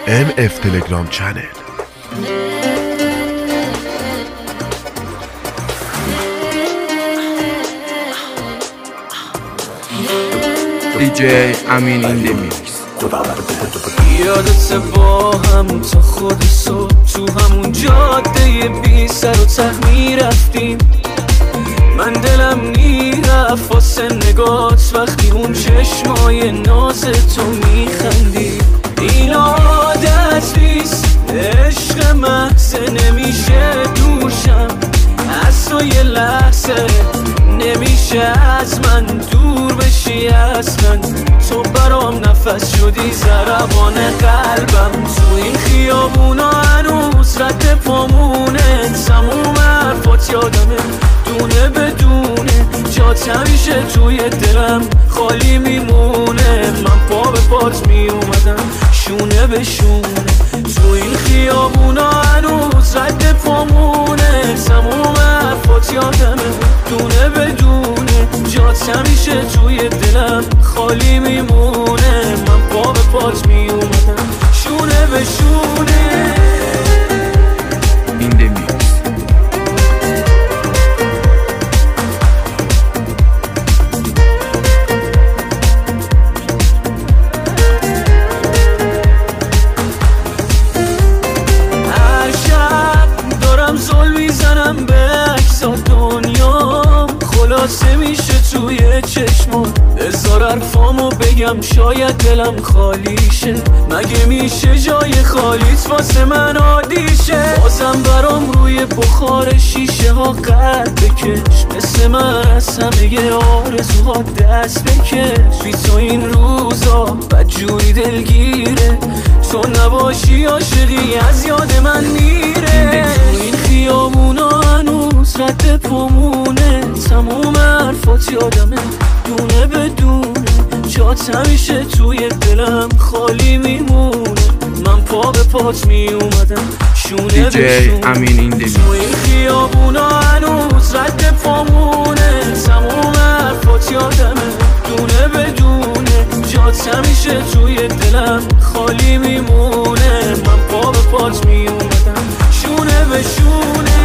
MF Telegram channel. DJ امین این دمیکس. یادت با هم تا خود صبح تو همون جاده بی سر و ته میرفتیم. من دلم میرفت واسه نگات وقتی اون چشمای ناز تو میخندی. این عادت نیست، عشق محض نمیشه دوشم از تو یه لحظه، نمیشه از من دور بشی اصلا. تو برام نفس شدی ضربان قلبم، تو این خیابونا هنوز رد پامونه. تموم حرفات یادمه دونه بدونه، جات همیشه توی دلم خالی میمونه. من پا به پات میومدم شونه به شونه، تو این خیابونا هنوز رد پامونه. تموم حرفات یادمه دونه بدونه، جات همیشه توی دلم خالی میمونه. من پا به پات میومدم شونه به شونه. این دمیکس. میزنم به عکسات دنیام، خلاصه میشه توی چشمات. بذار حرفامو بگم شاید دلم خالی شه، مگه میشه جای خالیت واسه من عادی شه؟ بازم برام روی بخار شیشه ها قد بکش، مثل من از همه آرزوها دست بکش. بی تو این روزا بدجوری دلگیره، تو نباشی عاشقی از یاد من میره. این خیابونا هنوز رد پامونه، تموم حرفات یادمه دونه بدونه، جات همیشه توی دلم خالی میمونه. من پا به پات میومدم شونه به شونه، امین این دمیکس. تو این خیابونا هنوز رد پامونه. تموم حرفات یادمه دونه بدونه، جات همیشه توی دلم خالی میمونه. من پا به پات میومدم شونه به شونه.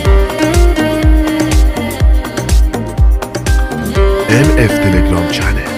MF Telegram channel.